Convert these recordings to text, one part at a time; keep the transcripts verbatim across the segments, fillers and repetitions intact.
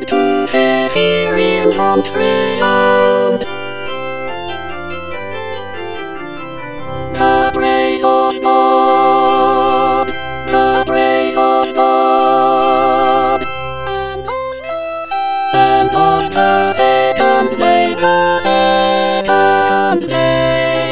and to hear in country sound. The praise of God, the praise of God, and on the second day, the second day.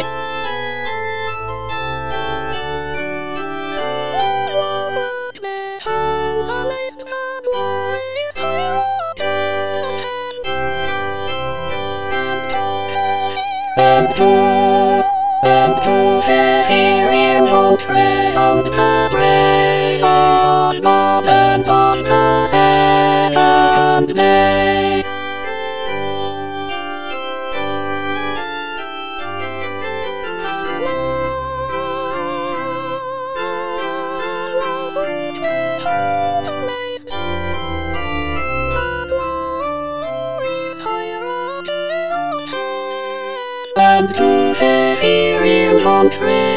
And to, and to hear in country sound the praise of God, and on the second day. And to hear in country